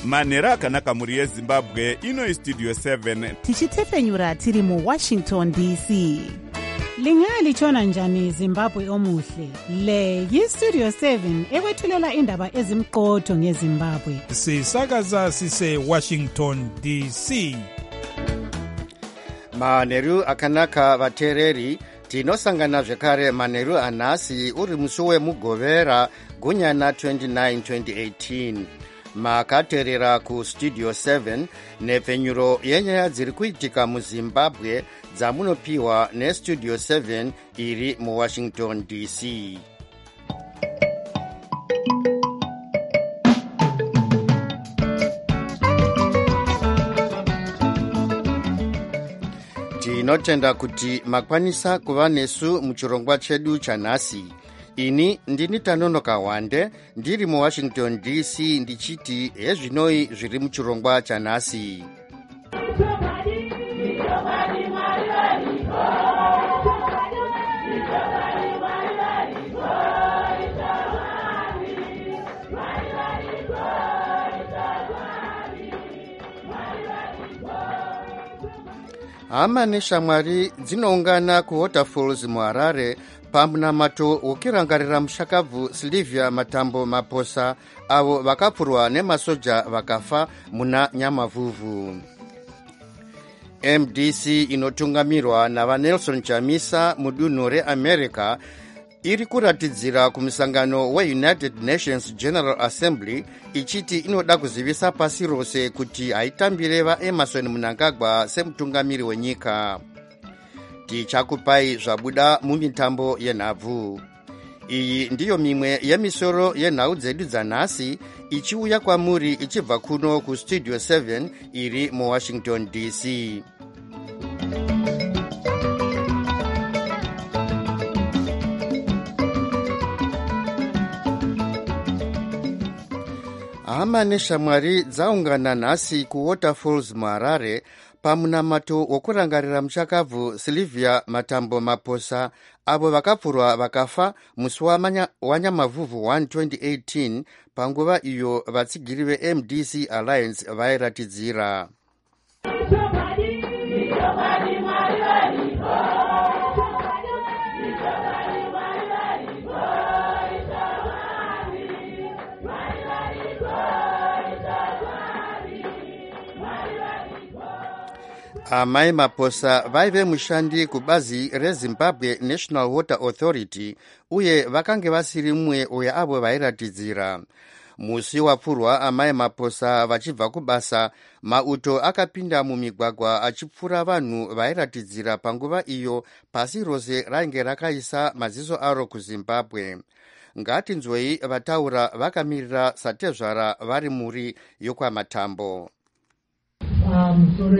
manhero akanaka mhuri yezimbabwe. Ino istudio 7 tichitefenyura tiri muwashington dc. Lingalitshona njani Zimbabwe omuhle? Le yistudio 7 ekwethulela indaba ezimqotho ngeZimbabwe. Sisakaza sise Washington DC. Manheru akanaka vateereri, tinosangana zvekare manheru anhasi uri musi wemugovera gunyana 29 2018. Makateerera kustudio 7 nepfenyuro yenyaya dziri kuitika muZimbabwe dzamunopiwa nestudio 7 iri muWashington DC. Tinotenda kuti makwanisa kuva nesu muchirongwa chedu chanhasi. Ini ndini Tanonoka Wande, ndiri muWashington DC ndichiti hezvinoi zviri muchirongwa chanhasi. Hama neshamwari dzinoungana kuWaterfalls muHarare pamunamato wokurangarira mushakabvu Sylvia Matambo Maposa avo vakapfurwa nemasoja vakafa muna Nyamavhuvhu. MDC inotungamirwa navaNelson Chamisa mudunhu reAmerica iri kuratidzira kumusangano weUnited Nations General Assembly ichiti inoda kuzivisa pasi rose kuti haitambire vaEmerson Mnangagwa semutungamiri wenyika. Tichakupai zvabuda mumitambo yenhabvu. Iyi ndiyo mimwe yemisoro yenhau dzedu dzanhasi ichiuya kwamuri ichibva kuno kustudio 7 iri muWashington DC. Hama neshamwari dzaungana nhasi kuWaterfalls muHarare pamunamato wokurangarira mushakabvu Sylvia Matambo Maposa avo vakapfurwa vakafa musi waNyamavhuvhu 1 2018 panguva iyo vatsigiri veMDC Alliance vairatidzira. Amai Maposa vaive mushandi kubazi reZimbabwe National Water Authority uye vakange vasiri mumwe weavo vairatidzira. Musi wapfurwa amai Maposa vachibva kubasa, mauto akapinda mumigwagwa achipfura vanhu vairatidzira panguva iyo pasi rose rainge rakaisa maziso aro kuZimbabwe. Ngatinzwei vataura vakamirira satezvara vari muri yokwamatambo. Sorry,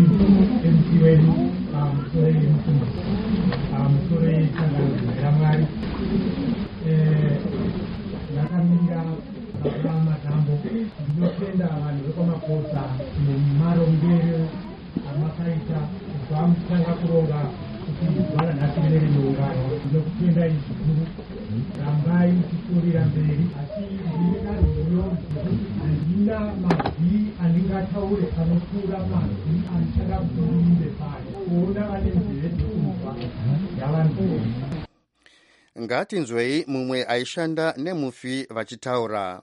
ndakamira matambo ndinotenda vanhu vekwamaposa nemarongero amakaita kubva mutanga kuronga kuti vana nhasi venere neungano. Ndinokutendai zvikuru, rambai muchikurira mberi. Asi ndine narwuyo handina mabvi andingataure anopfuura mabvi anichada kuimbe pano kuona vane nzeve dzekumva yavanhu. Ngatinzwei mumwe aishanda nemufi vachitaura.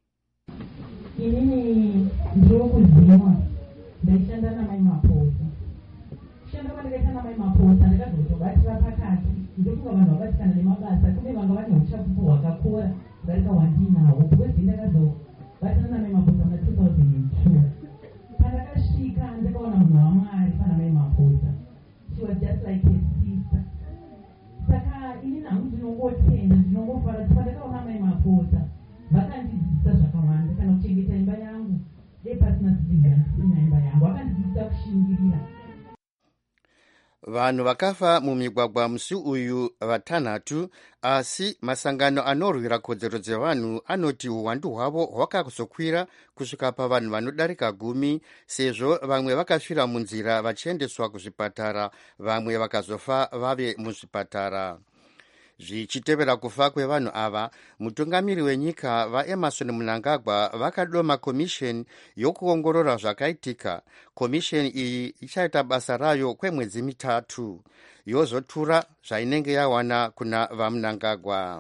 Inini ndinokuziva ndaishanda namai Maposa. Kushanda kwandakaita namai Maposa ndakazotobatira pakati ndokuva vanhu vakatikana nemabasa kune vanga vane uchapupu hwakakura kudarika wandinawo because ndakazobatana namai Maposa na 2002. Pandakasvika ndakaona munhu waMwari pana mai Maposa. She was just like his sister. Saka ini nangu ndinongotenda ndinongofara kuti pandakaona mai Maposa vakandidzidzisa zvakawanda kana kuchengeta imba yangu pasina Sylvia sina imba yangu vakandidzidzisa kushingirira. Vanhu vakafa mumigwagwa musi uyu vatanhatu, asi masangano anorwira kodzero dzevanhu anoti uwandu hwavo hwakazokwira kusvika pavanhu vanodarika 10 sezvo vamwe vakafira munzira vachiendeswa kuzvipatara, vamwe vakazofa vave muzvipatara. Zvichitevera kufa kwevanhu ava, mutungamiri wenyika vaEmerson Mnangagwa vakadoma komisheni yokuongorora zvakaitika. Komisheni iyi ichaita basa rayo kwemwedzi 3 yozotura zvainenge yawana kuna vaMnangagwa.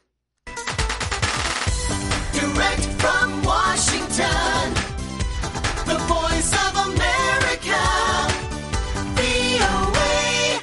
Direct from Washington, the Voice of America, VOA.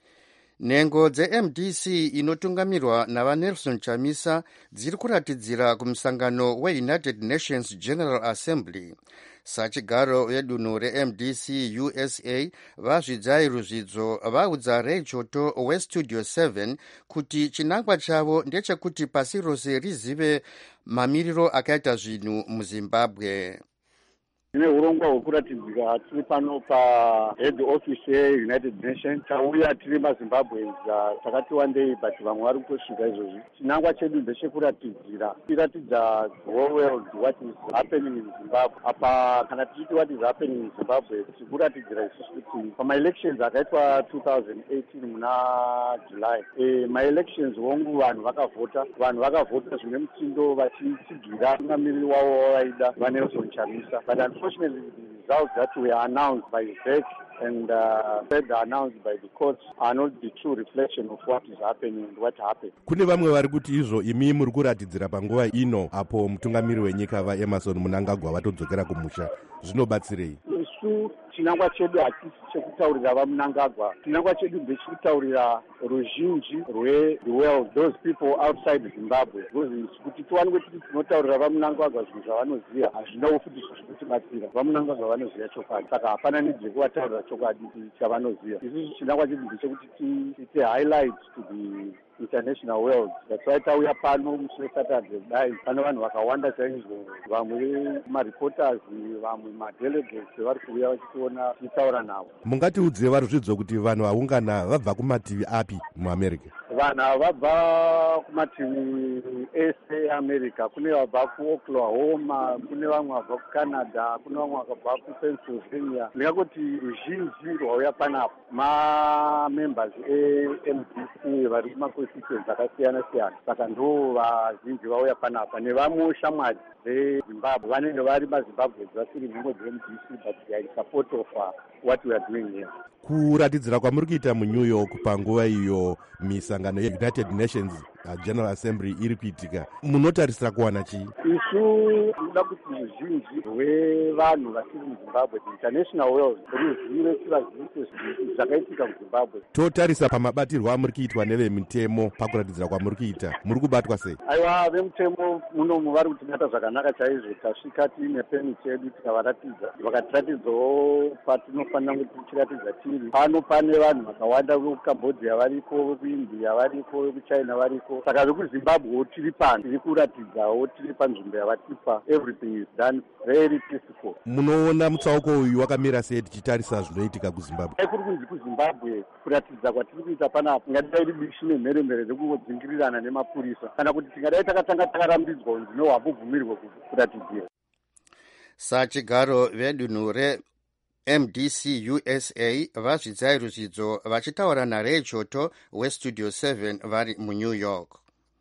Nhengo dzeMDC inotungamirwa navaNelson Chamisa dziri kuratidzira kumusangano weUnited Nations General Assembly. Sachigaro vedunhu reMDC USA vazvidzai ruzvidzo vaudza Ray Choto weStudio 7 kuti chinangwa chavo ndechekuti pasi rose rizive mamiriro akaita zvinhu muZimbabwe. Tine urongwa hwekuratidzika tiri pano pahead office yeUnited Nations. Tauya tiri maZimbabweans takati wandei but vamwe vari kutosvika izvozvi. Chinangwa chedu ndechekuratidzira, tiratidza the whole world what is happening in Zimbabwe. Apa kana tichiti what is happening in Zimbabwe tikuratidzira isusu kuti pamaelections akaitwa 2018 muna July, maelections hongu vanhu vakavhota zvine mutindo vachitsigira mutungamiriri wavo wavaida vaNelson Chamisa. But unfortunately, the results that were announced by ZEC and further announced by the courts are not the true reflection of what is happening and what happened. Kune vamwe vari kuti izvo imi muri kuratidzira panguva ino apo mutungamiri wenyika vaEmerson Mnangagwa vatodzokera kumusha, zvinobatsirei? Isu chinangwa chedu hatisi chekutaurira vaMnangagwa. Chinangwa chedu ndechekutaurira ruzhinji the world, those people outside Zimbabwe. Kuti tiwanikwe kuti tinotaurira vaMnangagwa zvinhu zvavanoziva hazvinawo futi zvekutibatsira. vaMnangagwa vanoziva chokwadi, saka hapana need yekuvataurira chokwadi chavanoziva. Isusu chinangwa chedu ndechekuti tiite highlights to the international world. That's why tauya pano mushure Saturday kudai pane vanhu vakawanda chaizvo, vamwe mareporters, vamwe madelegates vari kuuya vachitiona tichitaura navo. Mungatiudze varuzvidzo kuti vanhu vaungana vabva kumativi api muAmerica? Vanhu vabva kumativi ese eAmerica. Kune vabva kuOklahoma, kune vamwe vabva kuCanada, kune vamwe vakabva kuPennsylvania. Ndingangoti ruzhinji rwauya panapo mamembers eMDC vari kumaconstituency akasiyana-siyana, saka ndo vazhinji vauya panapa. Nevamwe shamwari veZimbabwe vanenge vari maZimbabwe vasiri mhombo dzeMDC, but they are in support of what we are doing here. Kuratidzira kwamuri kuita muNew York panguva iyo misangano yeUnited Nations General Assembly iri kuitika, munotarisira kuwana chii? Isu tinoda kuti ruzhinji rwevanhu vasiri muZimbabwe, the international world, ruzive chivazivise zvakaitika muZimbabwe. Totarisa pamabatirwo amuri kuitwa nevemitemo pakuratidzira kwamuri kuita, muri kubatwa sei? Aiwa, vemutemo munomu vari kutibata zvakanaka chaizvo. Tasvika tiine permit yedu tikavaratidza, vakatiratidzawo patinofanira kuti tichiratidza tiri. Pano pane vanhu vakawanda vekuCambodia variko, vekuIndia variko, vekuChina variko. Saka vekuZimbabwe tiri pano, tiri kuratidzawo tiri panzvimbo yavatipa. Everything is done very peaceful. Munoona mutsauko uyu wakamira sei tichitarisa zvinoitika kuZimbabwe? Kuri kunzi kuZimbabwe kuratidza kwatiri kuita panapa ngadai ribishi nemheremhere rekudzingirana nemapurisa, kana kuti tingadai takatanga takarambidzwa kunzi no hamubvumirwe kuratidzira. Sachigaro vedunhu reMDC USA vazvidzai ruzvidzo vachitaura naRay Choto weStudio 7 vari muNew York.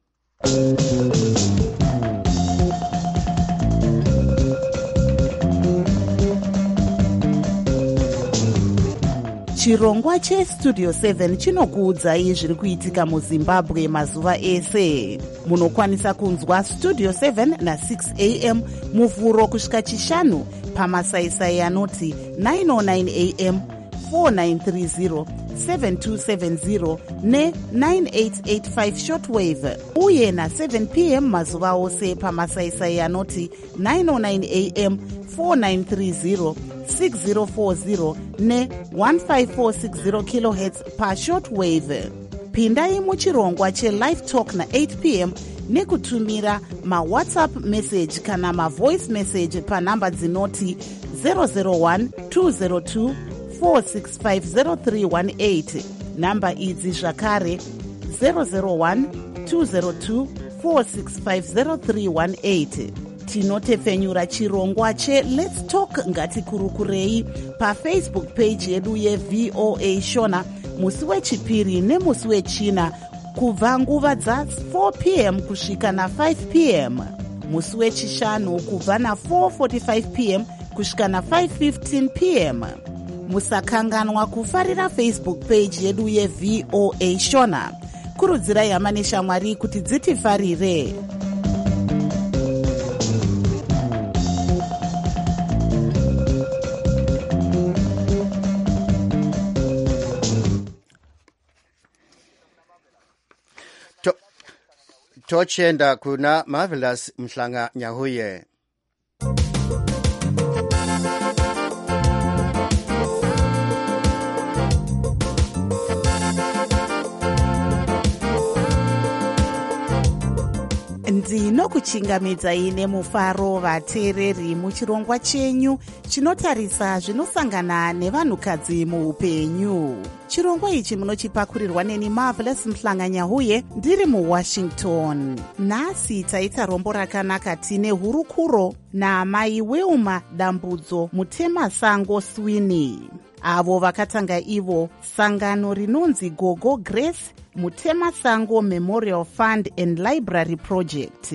Chirongwa cheStudio 7 chinokuudzai zviri kuitika muZimbabwe mazuva ese. Munokwanisa kunzwa Studio 7 na6 am muvhuro kusvika chishanu pamasaisai anoti 909 am, 4930, 7270 ne9885 shortwave, uye na7 pm mazuva ose pamasaisai anoti 909 am, 4930, 6040 ne1540 kHz pashortwave. Pindai muchirongwa chelive talk na8 pm nekutumira mawhatsapp message kana mavoice message panhamba dzinoti 001 202 4650318. Namba idzi zvakare 001 202 4650318. Tinotepfenyura chirongwa cheLet's Talk ngatikurukurei paFacebook page yedu yeVOA Shona musi wechipiri nemusi wechina kubva nguva dza4 p.m. kusvika na5 p.m. musi wechishanu kubva na4:45 p.m. kusvika na5:15 p.m. musakanganwa kufarira Facebook page yedu yeVOA Shona. Kurudzirai hama neshamwari kuti dzitifarire. Tochenda kuna Marvelous Mhlanga Nyahuye. Ndinokuchingamidzai nemufaro vateereri muchirongwa chenyu chinotarisa zvinosangana nevanhukadzi muupenyu. Chirongwa ichi munochipakurirwa neni Marvelous Mhlanga Nyahuye ndiri muWashington. Nhasi taita rombo rakanaka tine hurukuro naamai Wilma Dambudzo Mutemasango Sweeney. Avo vakatanga ivo sangano rinonzi Gogo Grace Mutemasango Memorial Fund and Library Project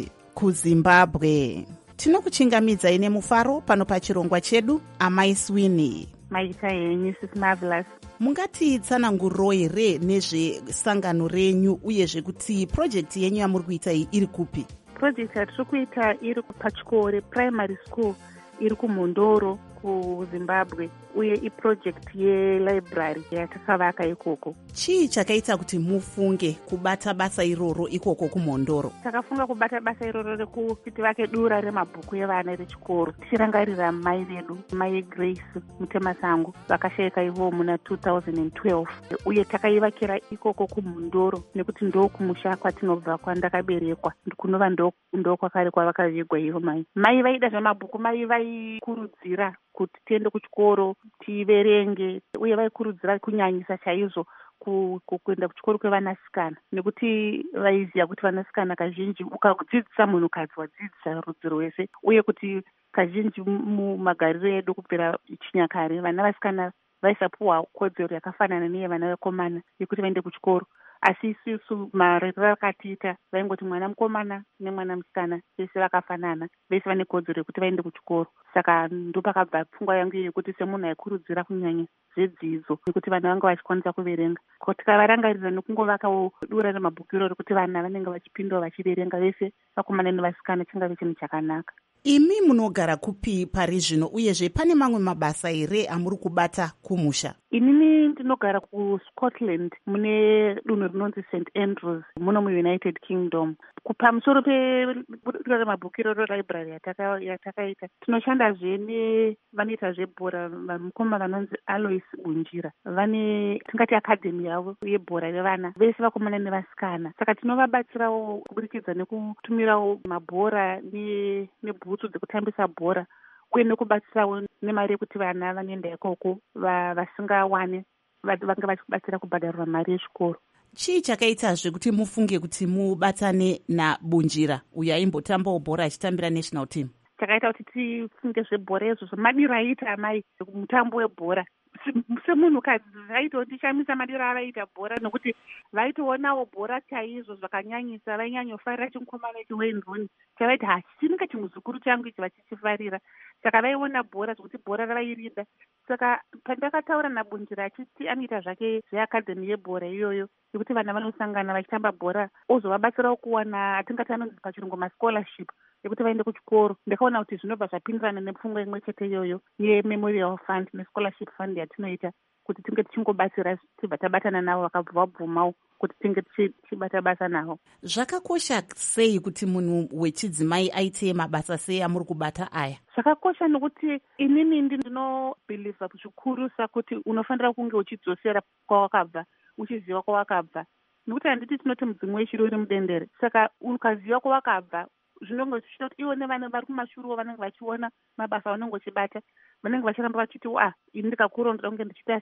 kuZimbabwe. Tinokuchingamidzai nemufaro pano pachirongwa chedu, amai Sweeney. Maita henyu Sis Marvelous. Mungatitsananguriro here nezvesangano renyu uyezve kuti projekti yenyu yamuri kuita iyi iri kupi? Projekti yatiri kuita iri pachikore primary school iri kuMhondoro kuZimbabwe, uye iprojekti yelibrary yatakavaka ikoko. Chii chakaita kuti mufunge kubata basa iroro ikoko kuMhondoro? Takafunga kubata basa iroro rekuti tivake dura remabhuku evana rechikoro, tichirangarira mai vedu, mai Grace Mutemasango vakashayika ivo muna 2012, uye takaivakira ikoko kuMhondoro nekuti ndo kumusha kwatinobva kwandakaberekwa, kunova ndo kwakare kwavakavigwa ivo mai. Mai vaida zvemabhuku, mai vaikurudzira kuti tiende kuchikoro tiverenge, uye vaikurudzira kunyanyisa chaizvo kuenda kuchikoro kwevanasikana, nekuti vaiziva kuti vanasikana kazhinji ukadzidzisa munhukadzi wadzidzisa rudzi rwese, uye kuti kazhinji mumagariro edu kubvira chinyakare vana vasikana vaisapuhwa kodzero yakafanana neyevana vekomana yekuti vaende kuchikoro. Asi isusu marerero akatiita vaingoti mwana mukomana nemwana musikana vese vakafanana, vese vane kodzero yekuti vaende kuchikoro. Saka ndopakabva pfungwa yangu yekuti semunhu aikurudzira kunyanya zvedzidzo nekuti vana vanga vachikwanisa kuverenga, tikavarangarira nekungovakawo dura remabhuku iroro kuti vana vanenge vachipindawo vachiverenga vese vakomana nevasikana, chingave chinhu chakanaka. Imi munogara kupi pari zvino, uyezve pane mamwe mabasa here amuri kubata kumusha? Inini ndinogara kuScotland mune dunhu rinonzi St Andrews muno muUnited Kingdom. Pamusoro pedura remabhuku iroro library yatakaita, tinoshandazve nevanoita zvebhora, mukoma vanonzi Alois Bunjira, vane tingati akadhemi yavo yebhora revana vese vakomana nevasikana. Saka tinovabatsirawo kuburikidza nekutumirawo mabhora nebhutsu dzekutambisa bhora, uye nekubatsirawo nemari yekuti vana vanoenda ikoko vasingawani vange vachibatsira kubhadharwa mari yechikoro. Chii chakaitazve kuti mufunge kuti mubatane naBunjira uyo aimbotambawo bhora achitambira national team? Chakaita kuti tifunge zvebhora izvozvo, madiro aiita amai mutambo webhora. Semunhukadzi vaitondishamisa madiro avaita bhora, nokuti vaitoonawo bhora chaizvo zvakanyanyisa, vainyanyofarira chimukomana chiWayne Rooney chavaiti hachinenge chimuzukuru changu ichi vachichifarira. Saka vaiona bhora zvokuti bhora ravairinda. Saka pandakataura naBunjira achiti anoita zvake zveakadhemi yebhora iyoyo yekuti vana vanosangana vachitamba bhora, ozovabatsirawo kuwana atingati anonzi pachirungu mascholarship yekuti vaende kuchikoro. Ndakaona kuti zvinobva zvapindirana nepfungwa imwe chete iyoyo yeMemorial Fund neScholarship Fund yatinoita, kuti tinge tichingobatsira tibva tabatana navo vakabva vabvumawo kuti tinge tichibata basa navo. Zvakakosha sei kuti munhu wechidzimai aite mabasa sei amuri kubata aya? Zvakakosha nokuti inini ndinobhilivha zvikuru sakuti unofanira kunge uchidzosera kwawakabva, uchiziva kwawakabva, nokuti handiti tinoti mudzimu wechiri uri mudendere. Saka ukaziva kwawakabva zvinonge zvichita kuti ivo nevana vari kumashuruwo vanenge vachiona mabasa vanenge vachibata, vanenge vachiramba vachiti ini ndikakurawo ndoda kunge ndichita se,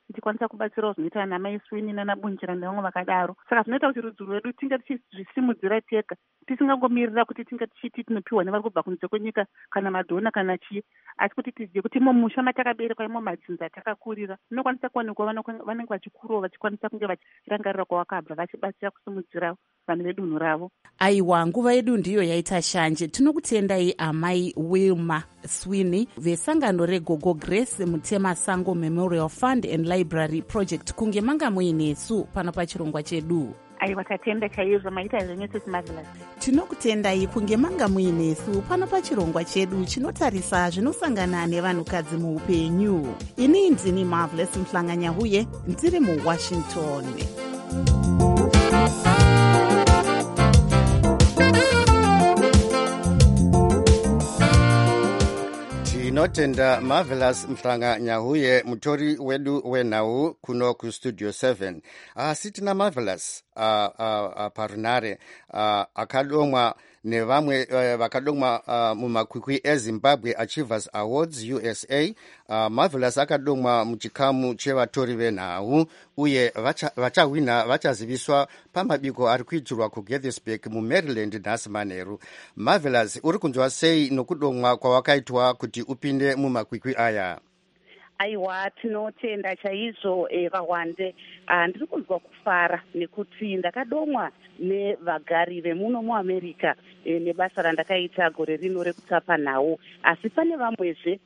tichikwanisa kubatsirawo zvinoita ana mai Swini nana Bunjira nevamwe vakadaro. Saka zvinoita kuti rudzi rwedu tinge tichizvisimudzira tega, tisingangomirira kuti tinge tichiti tinopiwa nevari kubva kunze kwenyika kana madhona kana chii, asi kuti tizive kuti mumusha matakaberekwa imo madzinza takakurira munokwanisa kuwanikwa vanenge vachikurawo vachikwanisa kunge vachirangarira kwavakabva vachibatsira kusimudzira vanhu vedunhu ravo. Aiwa, nguva yedu ndiyo yaita shanje. Tinokutendai amai Wilma Swini vesangano reGogo Grace Mutema Sango Memorial Fund and Library Project kunge manga muinesu pano pachirongwa chedu. Aiwa, tatenda chaizvo, maita zvenyu Sisi Marvelous. Tinokutendai kunge manga muinesu pano pachirongwa chedu chinotarisa zvinosangana nevanhukadzi muupenyu. Ini ndini Marvelous Mhlanganyahuye, ndiri muWashington. tinotenda Marvelous Mhlanganyahuye, mutori wedu wenhau kuno kustudio 7. Asi tina Marvelous parunare akadomwa nevamwe vakadomwa mumakwikwi eZimbabwe Achievers Awards USA. Marvelous akadomwa muchikamu chevatori venhau uye vachahwina vachaziviswa pamabiko ari kuitirwa kuGettysburg muMaryland nhasi manheru. Marvelous, uri kunzwa sei nokudomwa kwawakaitwa kuti upinde mumakwikwi aya? Aiwa, tinotenda chaizvo vawande. Ndiri kunzwa kufara nekuti ndakadomwa nevagari vemuno muAmerica nebasa randakaita gore rino rekutapa nhau, asi pane vamwezve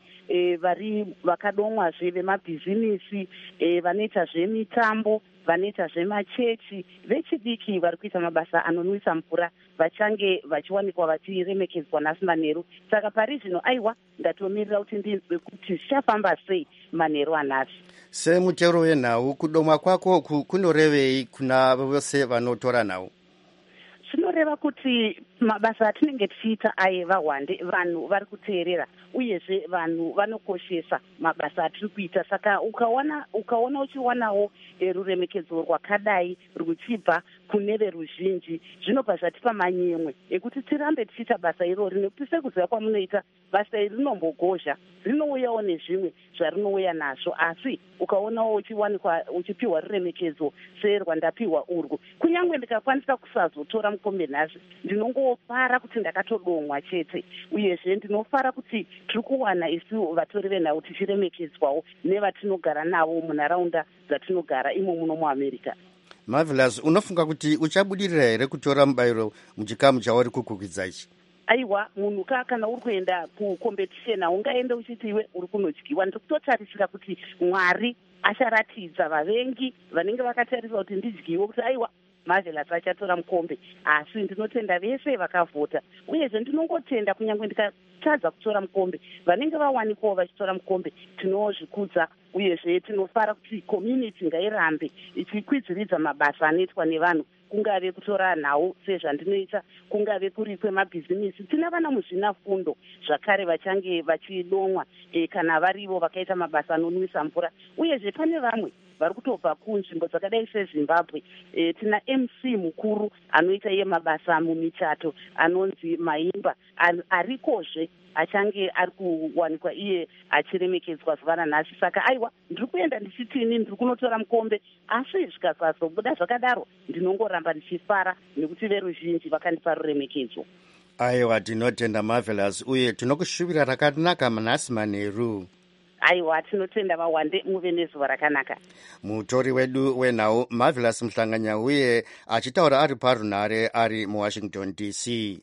vakadomwazve vemabhizinisi, vanoita zvemitambo, vanoita zvemachechi, vechidiki vari kuita mabasa anonwisa mvura vachange vachiwanikwa vachiremekedzwa nhasi manheru. Saka pari zvino aiwa, ndatomirira kuti ndinzwe kuti zvichafamba sei manheru anhasi. Semutero wenhau, kudomwa kwako kunorevei kuna vose vanotora nhau? Zvinoreva kuti mabasa atinenge tichiita vawande, vanhu vari kuteerera uyezve vanhu vanokoshesa mabasa atiri kuita. Saka ukaona uchiwanawo ruremekedzo rwakadai ruchibva kune veruzhinji, zvinobva zvatipa manyemwe ekuti tirambe tichiita basa irori, nekuti sekuziva kwamunoita basa iri rinombogozha, rinouyawo nezvimwe zvarinouya nazvo. Asi ukaonawo uchiwanikwa uchipiwa ruremekedzo serwandapiwa urwu, kunyange ndikakwanisa kusazotora mukombe nhasi, ndinongofara kuti ndakatodomwa chete. Uyezve ndinofara kuti tiri kuwana isu vatori venhau tichiremekedzwawo nevatinogara navo munharaunda dzatinogara imo muno muAmerica. Marvelous, unofunga kuti uchabudirira here kutora mubayiro muchikamu chauri kukukwidza ichi? Aiwa, munhu kana uri kuenda kukompetisheni ungaende uchiti iwe uri kunodyiwa. Ndiri kutotarisira kuti Mwari acharatidza vavengi vanenge vakatarisa kuti ndidyiwe kuti aiwa Marvelous achatora mukombe. Asi ndinotenda vese vakavhota, uyezve ndinongotenda kunyange ndikatadza kutora mukombe, vanenge vawanikwawo vachitora mukombe tinozvikudza. Uyezve tinofara kuti community ngairambe ichikwidziridza mabasa anoitwa nevanhu, kungave kutora nhau sezvandinoita, kungave kuri kwemabhizinisi. Tina vana muzvinafundo zvakare vachange vachidomwa kana varivo vakaita mabasa anonwisa mvura. Uyezve pane vamwe vari kutobva kunzvimbo dzakadai seZimbabwe. Tina MC mukuru anoita iye mabasa mumichato anonzi Maimba, arikozve achange ari kuwanikwa iye achiremekedzwa zuva ranhasi. Saka aiwa, ndiri kuenda ndichitini, ndiri kunotora mukombe, asi zvikasazobuda zvakadaro ndinongoramba ndichifara nekuti veruzhinji vakandipa ruremekedzo. Aiwa, tinotenda Marvelous, uye tinokushuvira rakanaka manhasi manheru. Aiwa, tinotenda vawande, muve nezuva rakanaka. Mutori wedu wenhau Marvelous Mhlanganyahuye achitaura ari parunare ari muWashington DC.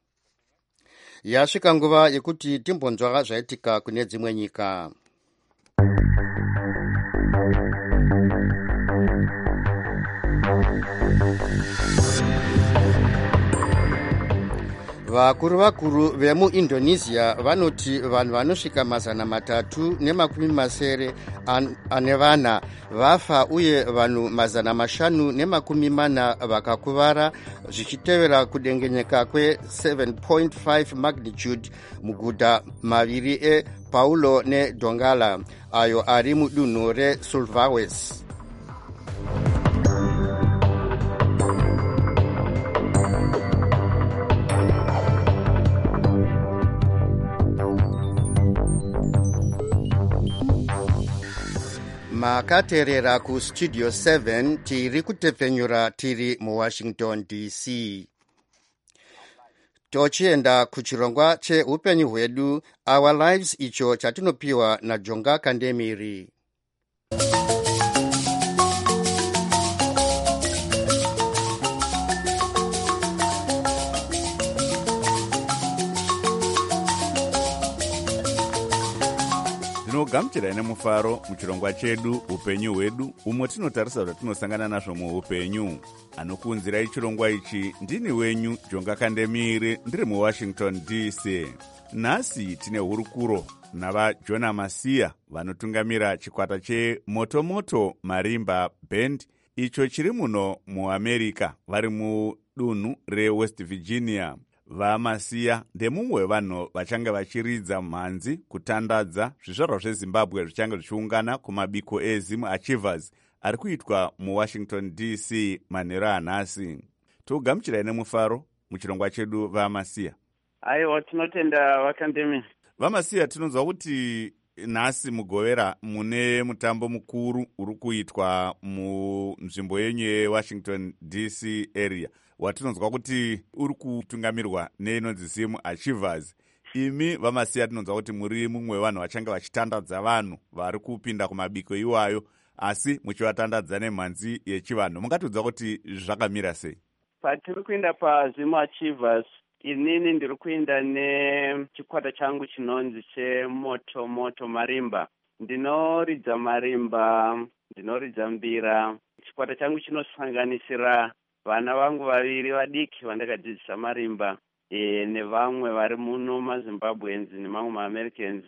Yasvika nguva yekuti timbonzwa zvaitika kune dzimwe nyika. Vakuru vemuIndonesia vanoti vanhu vanosvika 370 ane vana vafa uye vanhu 540 vakakuvara, zvichitevera kudengenyeka kwe7.5 magnitude muguta maviri ePaulo neDongala ayo ari mudunhu reSulawesi. makateerera ku studio 7 tiri kutepfenyura tiri muwashington dc. Tochienda kuchirongwa cheupenyu hwedu Our Lives, icho chatinopiwa naJonga Kandemiri. Gamuchirai nemufaro muchirongwa chedu upenyu hwedu, umwe tinotarisa zvatinosangana nazvo muupenyu. Anokuunzirai chirongwa ichi ndini wenyu Jonga Kandemiri, ndiri muWashington DC. Nhasi tine hurukuro navaJona Masiya vanotungamira chikwata cheMotomoto Marimba Band, icho chiri muno muAmerica, vari mudunhu reWest Virginia. VaMasiya ndemumwe wevanhu vachanga vachiridza mhanzi kutandadza zvizvarwa zveZimbabwe zvichanga zvichiungana kumabiko eZim Achievers ari kuitwa muWashington DC manheru anhasi. Togamuchirai nemufaro muchirongwa chedu VaMasiya. Aiwa, tinotenda vakandemi. VaMasiya, tinonzwa kuti nhasi mugovera mune mutambo mukuru uri kuitwa munzvimbo yenyu yeWashington DC area, watinonzwa kuti uri kutungamirwa neinonzi Zim Achievers. Imi VaMasiya, tinonzwa kuti muri mumwe wevanhu vachanga vachitandadza vanhu vari kupinda kumabiko iwayo, asi muchivatandadza nemhanzi yechivanhu. Mungatiudza kuti zvakamira sei? Patiri kuenda paZim Achievers, inini ndiri kuenda nechikwata changu chinonzi cheMotomoto Marimba. Ndinoridza marimba, ndinoridza mbira. Chikwata changu chinosanganisira vana vangu vaviri vadiki vandakadzidzisa marimba, nevamwe vari muno maZimbabweans nemamwe maAmericans.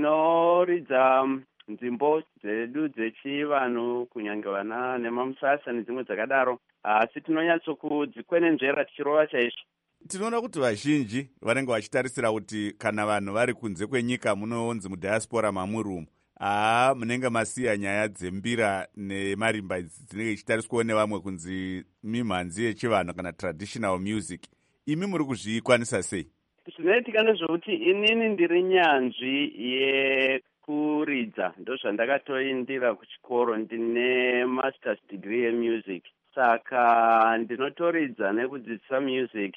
Tinoridza nzimbo dzedu dzechivanhu, kunyange vana nemamusasa nedzimwe dzakadaro, asi tinonyatsokudzikwenenzvera tichirova chaizvo. Tinoona kuti vazhinji vanenge vachitarisira kuti kana vanhu vari kunze kwenyika munonzi mudiaspora mamuri umu, munenge masiya nyaya dzembira nemarimba idzi dzinenge ichitariswawo nevamwe kunzi mimhanzi yechivanhu kana traditional music. Imi muri kuzvikwanisa sei? Zvinoitika ndezvokuti inini ndiri nyanzvi yekuridza, ndozvandakatoindira kuchikoro, ndine masters degree yemusic. Saka ndinotoridza nekudzidzisa music.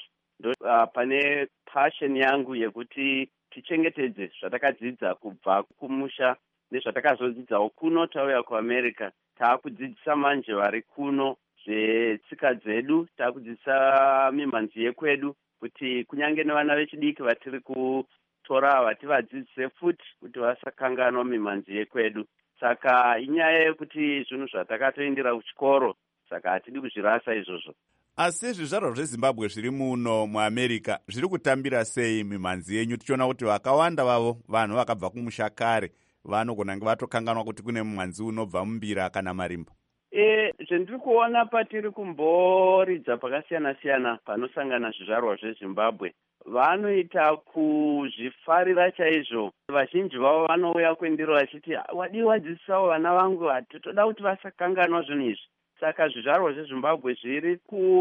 Pane passion yangu yekuti tichengetedze zvatakadzidza kubva kumusha nezvatakazodzidzawo kuno tauya kuAmerica. Taakudzidzisa manje vari kuno zvetsika dzedu, taakudzidzisa mimhanzi yekwedu, kuti kunyange nevana vechidiki vatiri kutora vativadzidzise futi kuti vasakanganwa mimhanzi yekwedu. Saka inyaya yekuti zvinhu zvatakatoindira kuchikoro, saka hatidi kuzvirasa izvozvo. Asi zvizvarwa zveZimbabwe zviri muno muAmerica zviri kutambira sei mimhanzi yenyu? Tichiona kuti vakawanda vavo vanhu vakabva kumusha kare vanogona kunge vatokanganwa kuti kune mumhanzi unobva mumbira kana marimba. Zvendiri kuona patiri kumboridza pakasiyana-siyana panosangana zvizvarwa zveZimbabwe, vanoita kuzvifarira chaizvo. Vazhinji vavo vanouya kwendiro vachiti, wadi wadzidzisawo vana vangu, toda kuti vasakanganwa zvinhu izvi. Saka zvizvarwa zveZimbabwe zviri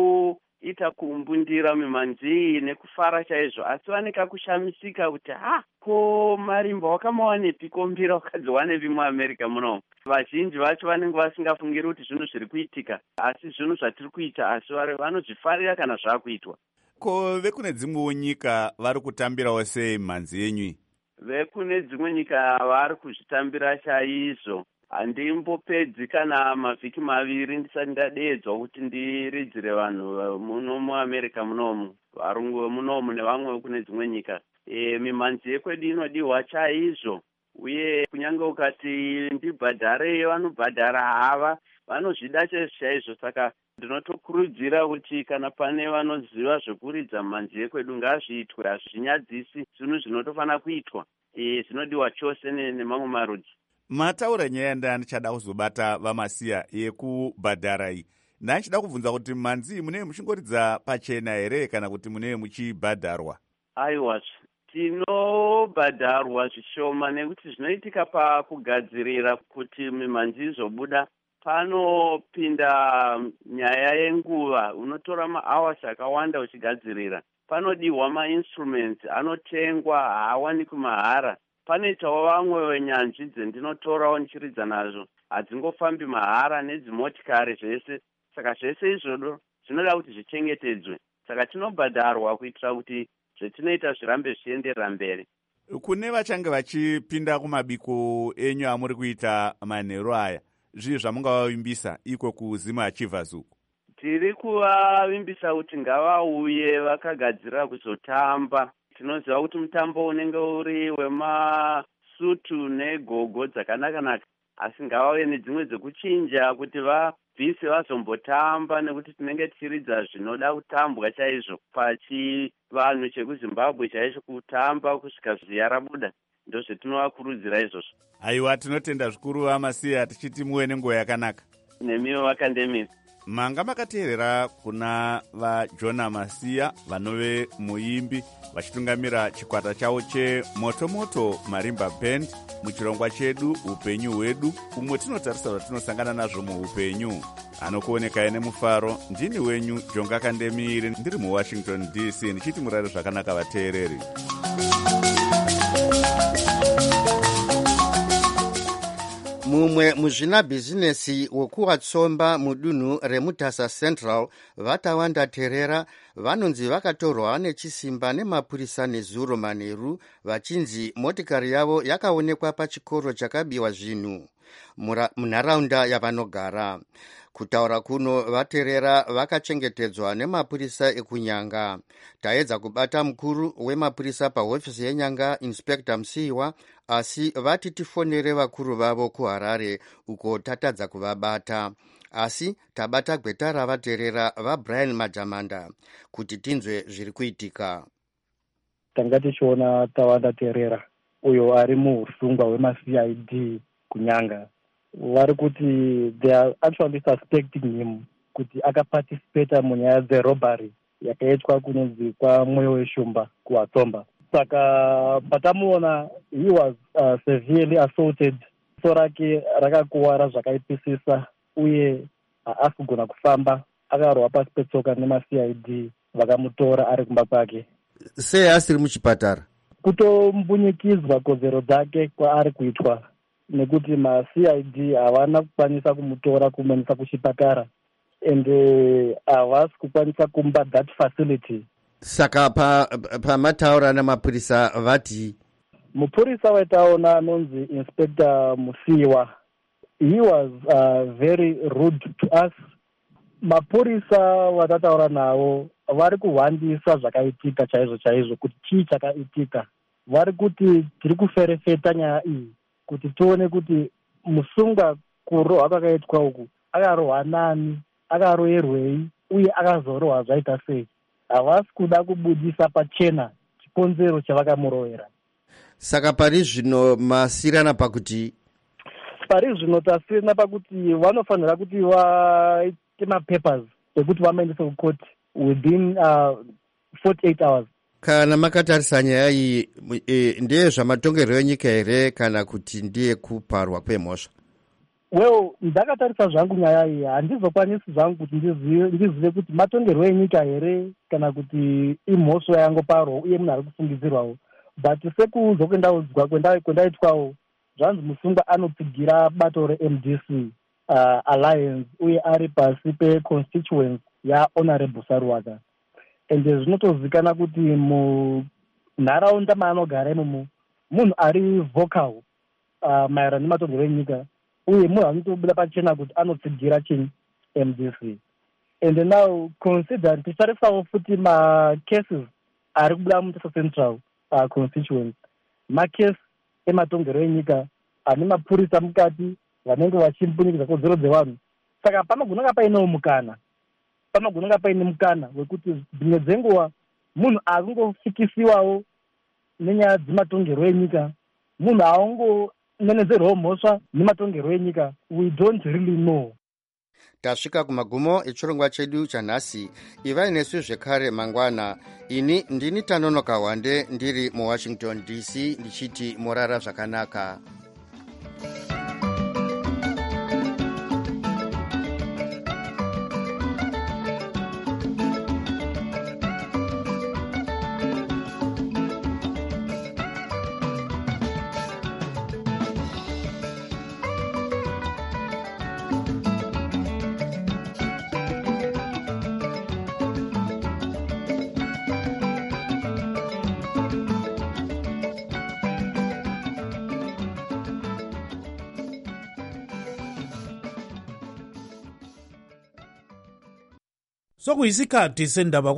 kuita kumbundira mimhanzi nekufara chaizvo, asi vaneka kushamisika kuti ko marimba wakamawanepi, ko mbira wakadziwanepi muAmerica muno. Vazhinji vacho vanenge vasingafungiri kuti zvinhu zviri kuitika, asi zvinhu zvatiri kuita, asi vanozvifarira kana zvaakuitwa. Ko vekune dzimwewo nyika vari kutambirawo sei mimhanzi yenyu? Vekune dzimwe nyika vari kuzvitambira chaizvo. Handimbopedzi kana mavhiki maviri ndisati ndadeedzwa kuti ndiridzire vanhu muno muAmerica munomu, varungu munomu nevamwe kune dzimwe nyika. Mimhanzi yekwedu inodiwa chaizvo, uye kunyange ukati ndibhadhare, vanobhadhara hava, vanozvida chaizvo. Saka ndinotokurudzira kuti kana pane vanoziva zvekuridza mimhanzi yekwedu ngazviitwe, hazvinyadzisi, zvinhu zvinotofanira kuitwa. Zvinodiwa chose nemamwe marudzi. Mataura nyaya ndandichada kuzobata VaMasiya yekubhadhara iyi. Ndandichida kubvunza kuti mimhanzi munenge muchingoridza pachena here kana kuti munenge muchibhadharwa? Aiwa, tinobhadharwa zvishoma nekuti zvinoitika pakugadzirira kuti mimhanzi izobuda. Panopinda nyaya yenguva, unotora mahours akawanda uchigadzirira. Panodiwa mainstruments anotengwa, haawanikwi mahara. Panoitawo vamwe wenyanzvi dzendinotorawo ndichiridza nazvo. hadzingofambi mahara nedzimotikari zvese. Saka zvese izvodo zvinoda kuti zvichengetedzwe. Saka tinobhadharwa kuitira kuti zvetinoita zvirambe zvichienderera mberi. Kune vachange vachipinda kumabiko enyu amuri kuita manheru aya, zvii zvamungavavimbisa iko kuZim Achievers uku? Tiri kuvavimbisa kuti ngavauye vakagadzirira kuzotamba. Tinoziva kuti mutambo unenge uri wemasutu negogo dzakanaka-naka, asi ngavauye nedzimwe dzekuchinja kuti vabvise vazombotamba, nekuti tinenge tichiridza zvinoda kutambwa chaizvo pachivanhu chekuZimbabwe chaizvo, kutamba kusvika ziya rabuda. Ndozvetinovakurudzira izvozvo. Aiwa, tinotenda zvikuru vaMasiya, tichiti muve nenguva yakanaka. Nemiwo vakandemira. Manga makateerera kuna vaJona Masiya vanove muimbi vachitungamira chikwata chavo cheMotomoto Marimba Band muchirongwa chedu Upenyu Hwedu, umwe tinotarisa zvatinosangana nazvo muupenyu. Anokuonekai nemufaro, ndini wenyu Jonga Kandemire, ndiri muWashington DC, ndichiti murare zvakanaka vateereri. Mumwe muzvina bhizinesi wokuwatsomba mudunhu reMutasa Central vatawanda Terera vanonzi vakatorwa nechisimba nemapurisa nezuro manheru vachinzi motikari yavo yakaonekwa pachikoro chakabiwa zvinhu munharaunda yavanogara. Kutaura kuno vaTerera vakachengetedzwa nemapurisa ekunyanga. Taedza kubata mukuru wemapurisa pahofisi yenyanga Inspector Musiwa, asi vati tifonere vakuru vavo kuHarare uko tatadza kuvabata. Asi tabata gwetara vaTerera vaBrian Majamanda kuti tinzwe zviri kuitika. Tanga tichiona Tawanda Terera uyo ari muusungwa wemaCID kunyanga. Vari kuti they are actually suspecting him kuti akaparticipate munyaya dzerobhari yakaitwa kunonzi kwaMwoyo weShumba kuWatsomba. Saka patamuona he was severely assaulted, so rake rakakuwara zvakaipisisa uye haasi kugona kufamba, akarohwa pasi petsoka nemaCID vakamutora ari kumba kwake. Sei asiri muchipatara? Kutombunyikidzwa kodzero dzake kwaari kuitwa nekuti maCID havana kukwanisa kumutora kumuendesa kuchipatara ende havasi kukwanisa kumba that facility. Saka pamataura namapurisa vati? Mupurisa wetaona anonzi Inspector Musiwa, he was very rude to us. Mapurisa watataura navo vari kuhwandisa zvakaitika chaizvo kuti chii chakaitika. Vari kuti tiri kuferefeta nyaya iyi kuti tione kuti musungwa kurohwa kwakaitwa uku akarohwa nani, akaroyerwei uye akazorohwa zvaita sei. Havasi kuda kubudisa pachena chikonzero chavakamurohera. Saka pari zvino masirana pakuti? Pari zvino tasirana pakuti vanofanira kuti vaite mapapers ekuti vamaendese kukoti within 48 hours. Kana makatarisa nyaya iyi, ndiye zvamatongerwo enyika here kana kuti ndiye kuparwa kwemhosva? Well, ndakatarisa zvangu nyaya iyi, handizokwanisi zvangu kuti ndizive kuti matongerwo enyika here kana kuti imhosva yangoparwa uye munhu ari kufungidzirwawo. But sekuzokendaudzwa kwendaitwawo, zvanzi musungwa anotsigira bato reMDC Alliance uye ari pasi peconstituency yaHonorable Saruwaka. Ende zvinotozikanwa kuti munharaunda maanogara imomo munhu ari vocal maererano nematongerwo enyika uye munhu anotobuda pachena kuti anotsigira chinyi MDC. And now consider tichitarisawo futi macases ari kubuda muMutasa Central constituency, makesi ematongerwo enyika ane mapurisa mukati vanenge vachimbunikidza kodzero dzevanhu. Saka panogonanga paine mukana wekuti dzimwe dzenguva munhu akungofikisiwawo nenyaya dzematongerwo enyika, munhu aungonenedzerwawo mhosva nematongerwo enyika. We don't really know. Tasvika kumagumo echirongwa chedu chanhasi. Ivai nesu zvekare mangwana. Ini ndini Tanonoka Wande ndiri muWashington DC ndichiti morara zvakanaka. sokuyisikhathi sendaba